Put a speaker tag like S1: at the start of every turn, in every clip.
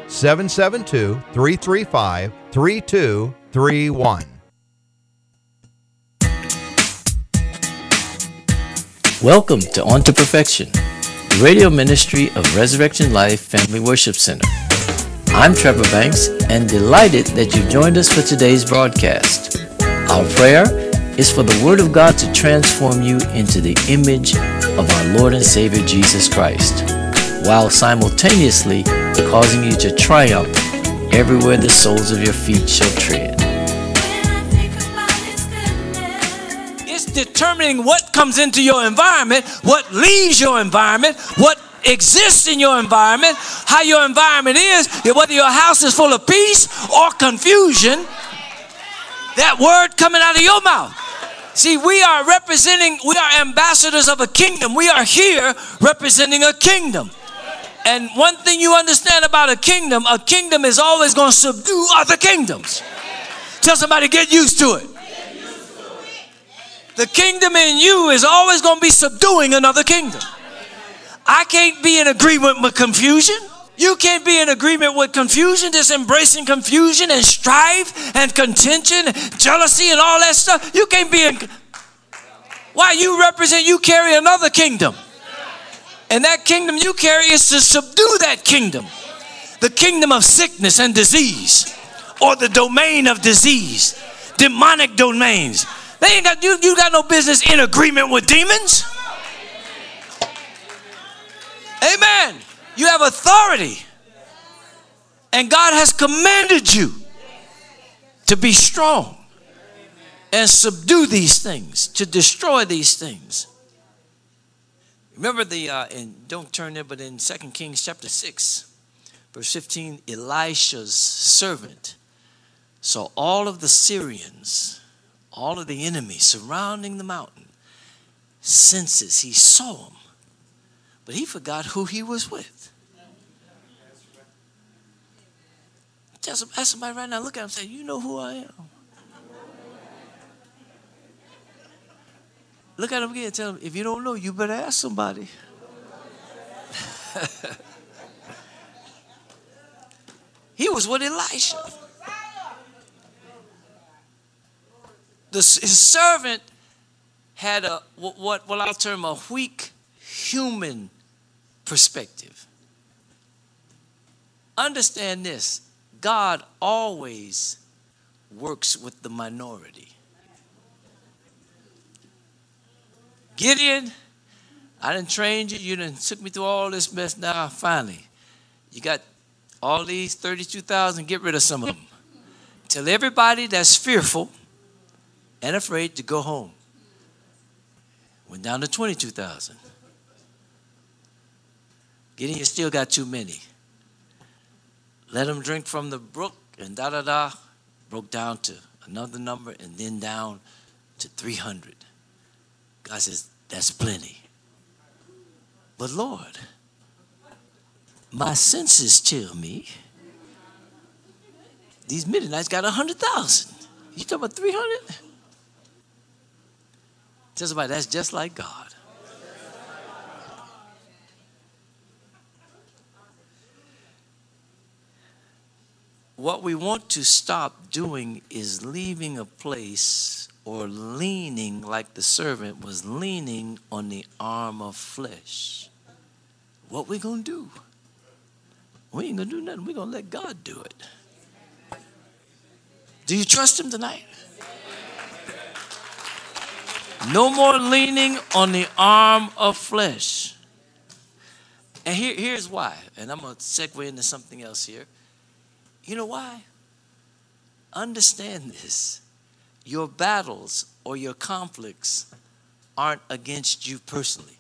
S1: 772-335-3231.
S2: Welcome to On to Perfection, the radio ministry of Resurrection Life Family Worship Center. I'm Trevor Banks and delighted that you joined us for today's broadcast. Our prayer is for the Word of God to transform you into the image of our Lord and Savior Jesus Christ, while simultaneously causing you to triumph everywhere the soles of your feet shall tread.
S3: It's determining what comes into your environment, what leaves your environment, what exists in your environment, how your environment is, whether your house is full of peace or confusion. That word coming out of your mouth. See, we are ambassadors of a kingdom. We are here representing a kingdom. And one thing you understand about a kingdom is always going to subdue other kingdoms. Tell somebody, get used to it. The kingdom in you is always going to be subduing another kingdom. I can't be in agreement with confusion. You can't be in agreement with confusion, just embracing confusion and strife and contention, jealousy and all that stuff. You can't be in. Why? You carry another kingdom. And that kingdom you carry is to subdue that kingdom. The kingdom of sickness and disease, or the domain of disease, demonic domains. You got no business in agreement with demons. Amen. You have authority. And God has commanded you to be strong and subdue these things, to destroy these things. Remember and don't turn there, but in 2 Kings chapter 6, verse 15, Elisha's servant saw all of the Syrians, all of the enemies surrounding the mountain. Senses, he saw them. But he forgot who he was with. Ask somebody right now, look at him and say, you know who I am. Look at him again and tell him, if you don't know, you better ask somebody. He was with Elisha. His servant had what I'll term a weak human perspective. Understand this. God always works with the minority. Gideon, I done trained you. You done took me through all this mess. Now, finally, you got all these 32,000. Get rid of some of them. Tell everybody that's fearful and afraid to go home. Went down to 22,000. Gideon, you still got too many. Let them drink from the brook and broke down to another number and then down to 300. God says, that's plenty. But Lord, my senses tell me these Midianites got 100,000. You talking about 300? Tell somebody, that's just like God. What we want to stop doing is leaving a place or leaning like the servant was leaning on the arm of flesh. What we gonna do? We ain't gonna do nothing. We're gonna let God do it. Do you trust him tonight? No more leaning on the arm of flesh. And here's why. And I'm gonna segue into something else here. You know why? Understand this. Your battles or your conflicts aren't against you personally.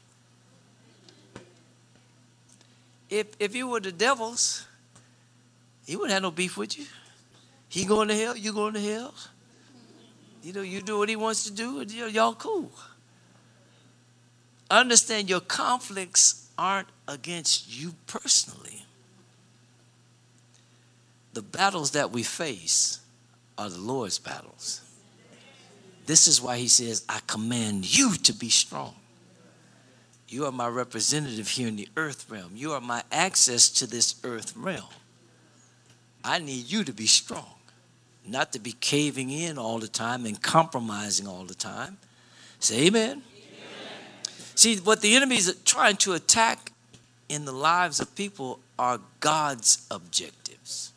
S3: If you were the devil's, he wouldn't have no beef with you. He going to hell, you going to hell. You know, you do what he wants to do, and y'all cool. Understand your conflicts aren't against you personally. The battles that we face are the Lord's battles. This is why he says, I command you to be strong. You are my representative here in the earth realm. You are my access to this earth realm. I need you to be strong, not to be caving in all the time and compromising all the time. Say amen. Amen. See, what the enemy is trying to attack in the lives of people are God's objectives.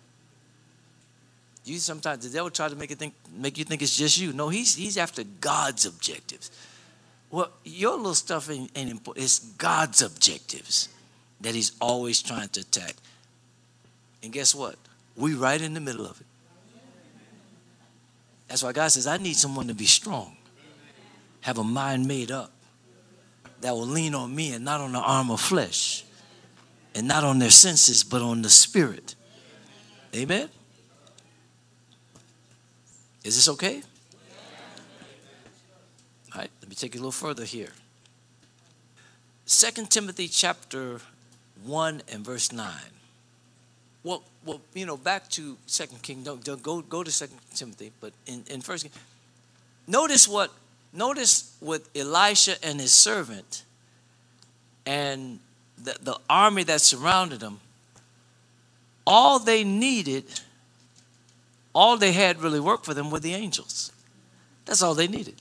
S3: Sometimes the devil tries to make you think it's just you. No, he's after God's objectives. Well, your little stuff ain't important. It's God's objectives that he's always trying to attack. And guess what? We right in the middle of it. That's why God says, I need someone to be strong, have a mind made up, that will lean on me and not on the arm of flesh, and not on their senses, but on the spirit. Amen? Is this okay? All right, let me take it a little further here. 2 Timothy chapter 1 and verse 9. Well, back to 2 King. Don't go to 2 Timothy, but in 1 King. Notice with Elisha and his servant and the army that surrounded them, all they had really worked for them were the angels. That's all they needed.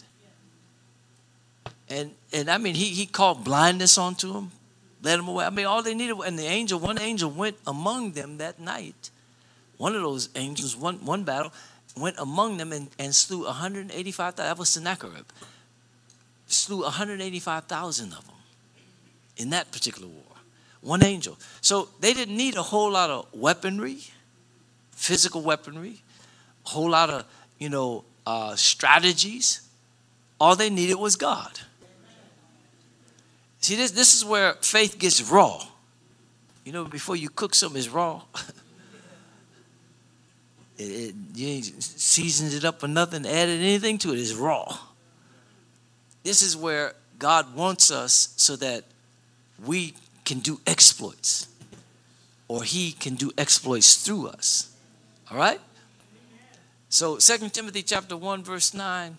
S3: And I mean, he called blindness onto them, led them away. I mean, all they needed, and one angel went among them that night. One of those angels, one battle, went among them and slew 185,000. That was Sennacherib. Slew 185,000 of them in that particular war. One angel. So they didn't need a whole lot of weaponry, physical weaponry, a whole lot of strategies. All they needed was God. See, this is where faith gets raw. Before you cook something, it's raw. You ain't seasoned it up or nothing, added anything to it. It's raw. This is where God wants us so that we can do exploits, or he can do exploits through us. All right? So 2 Timothy chapter 1, verse 9.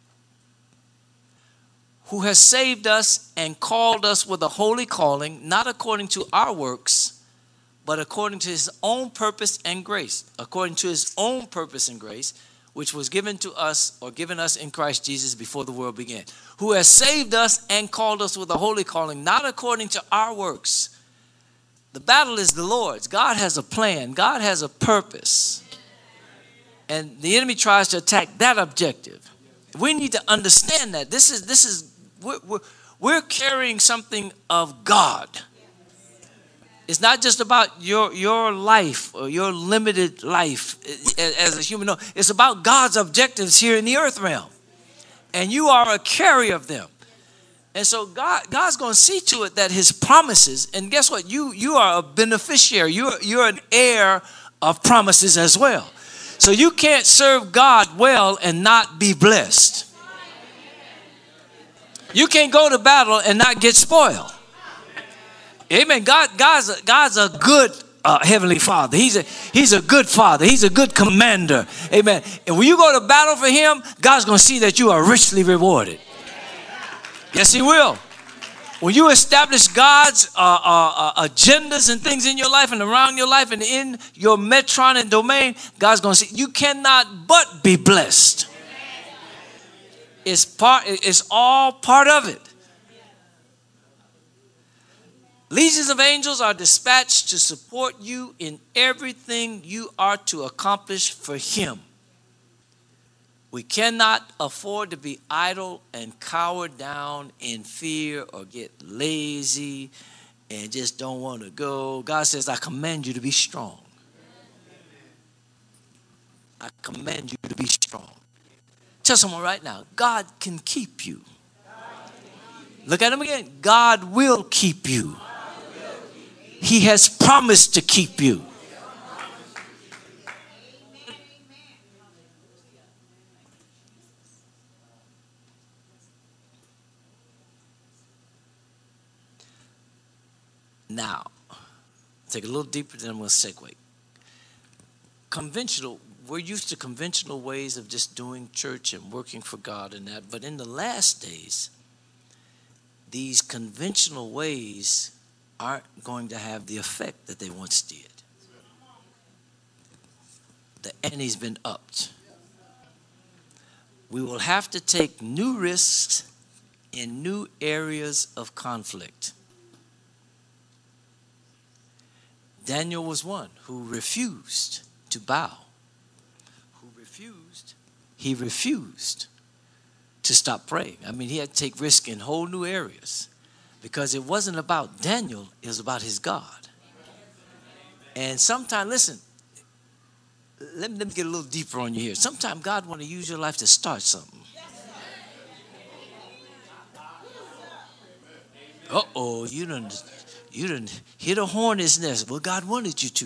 S3: Who has saved us and called us with a holy calling, not according to our works, but according to his own purpose and grace. According to his own purpose and grace, which was given to us, or given us in Christ Jesus before the world began. Who has saved us and called us with a holy calling, not according to our works. The battle is the Lord's. God has a plan. God has a purpose. And the enemy tries to attack that objective. We need to understand that we're carrying something of God. It's not just about your life or your limited life as a human. No, it's about God's objectives here in the earth realm. And you are a carrier of them. And so God's going to see to it that his promises, and guess what? You are a beneficiary. You're an heir of promises as well. So you can't serve God well and not be blessed. You can't go to battle and not get spoiled. Amen. God's a good heavenly Father. He's a good Father. He's a good commander. Amen. And when you go to battle for him, God's going to see that you are richly rewarded. Yes, he will. When you establish God's agendas and things in your life and around your life and in your metron and domain, God's going to see you cannot but be blessed. It's all part of it. Legions of angels are dispatched to support you in everything you are to accomplish for him. We cannot afford to be idle and cower down in fear or get lazy and just don't want to go. God says, I command you to be strong. I command you to be strong. Tell someone right now, God can keep you. Look at him again. God will keep you. He has promised to keep you. Now, take a little deeper, then I'm going to segue. We're used to conventional ways of just doing church and working for God and that. But in the last days, these conventional ways aren't going to have the effect that they once did. and he's been upped. We will have to take new risks in new areas of conflict. Daniel was one who refused to bow. He refused to stop praying. I mean, he had to take risk in whole new areas because it wasn't about Daniel, it was about his God. And sometimes, listen, let me get a little deeper on you here. Sometimes God wants to use your life to start something. Uh-oh, you done hit a hornet's nest. Well, God wanted you to.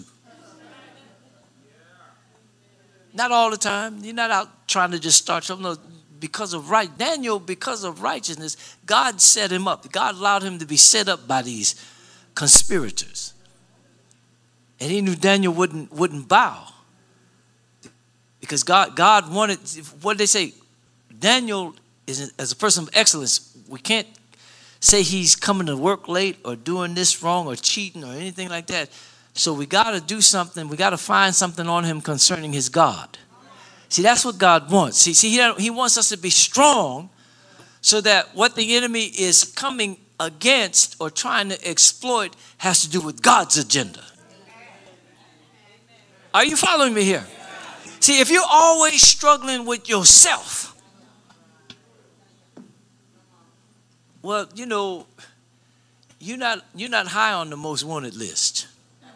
S3: Not all the time. You're not out trying to just start something. No, because of Daniel, because of righteousness, God set him up. God allowed him to be set up by these conspirators. And he knew Daniel wouldn't bow. Because God wanted, what did they say? Daniel is as a person of excellence. We can't say he's coming to work late or doing this wrong or cheating or anything like that. So we got to do something. We got to find something on him concerning his God. See, that's what God wants. He wants us to be strong so that what the enemy is coming against or trying to exploit has to do with God's agenda. Are you following me here? See, if you're always struggling with yourself, well, you're not high on the most wanted list.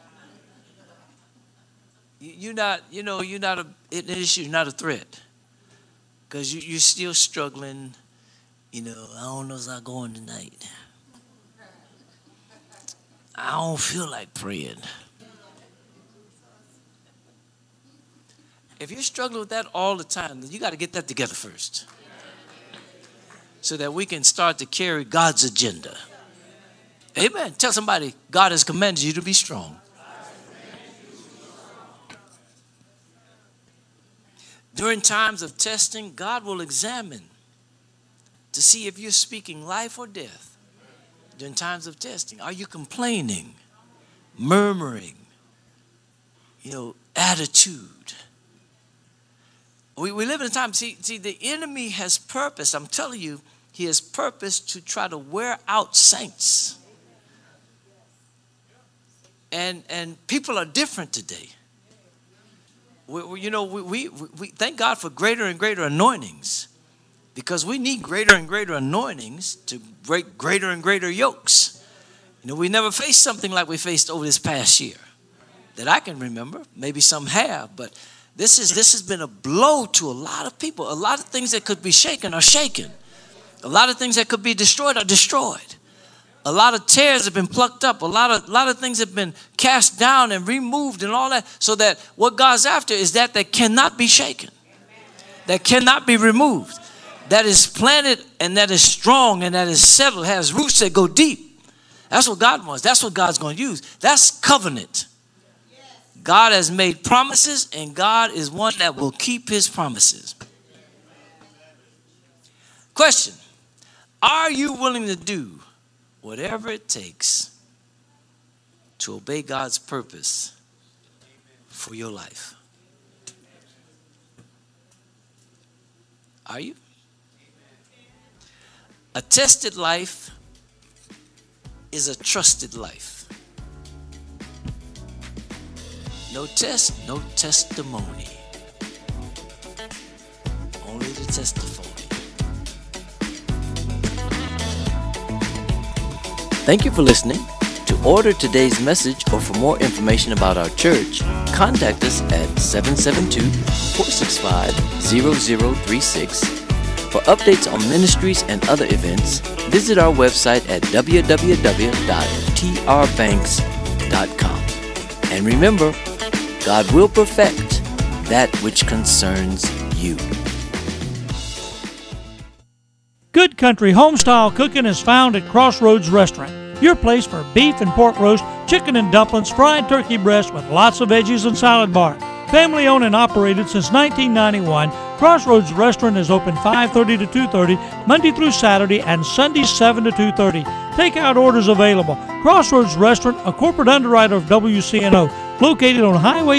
S3: You're not an issue, not a threat. Because you're still struggling, I don't know if I'm going tonight. I don't feel like praying. If you're struggling with that all the time, then you got to get that together first. So that we can start to carry God's agenda. Amen. Tell somebody, God has commanded you to be strong. During times of testing, God will examine to see if you're speaking life or death. During times of testing, are you complaining, murmuring, attitude? We live in a time, see, the enemy has purpose. I'm telling you, he has purpose to try to wear out saints. And people are different today. We thank God for greater and greater anointings, because we need greater and greater anointings to break greater and greater yokes. We never faced something like we faced over this past year that I can remember. Maybe some have, but this has been a blow to a lot of people. A lot of things that could be shaken are shaken. A lot of things that could be destroyed are destroyed. A lot of tears have been plucked up. A lot of things have been cast down and removed and all that, so that what God's after is that cannot be shaken, that cannot be removed, that is planted and that is strong and that is settled, has roots that go deep. That's what God wants. That's what God's going to use. That's covenant. God has made promises, and God is one that will keep his promises. Question: are you willing to do whatever it takes to obey God's purpose for your life? Are you? A tested life is a trusted life. No test, no testimony. Only the testimony.
S2: Thank you for listening. To order today's message or for more information about our church, contact us at 772-465-0036. For updates on ministries and other events, visit our website at www.trbanks.com. And remember, God will perfect that which concerns you.
S1: Good Country Homestyle Cooking is found at Crossroads Restaurant, your place for beef and pork roast, chicken and dumplings, fried turkey breast with lots of veggies and salad bar. Family owned and operated since 1991, Crossroads Restaurant is open 5:30 to 2:30, Monday through Saturday, and Sunday 7 to 2:30. Takeout orders available. Crossroads Restaurant, a corporate underwriter of WCNO, located on Highway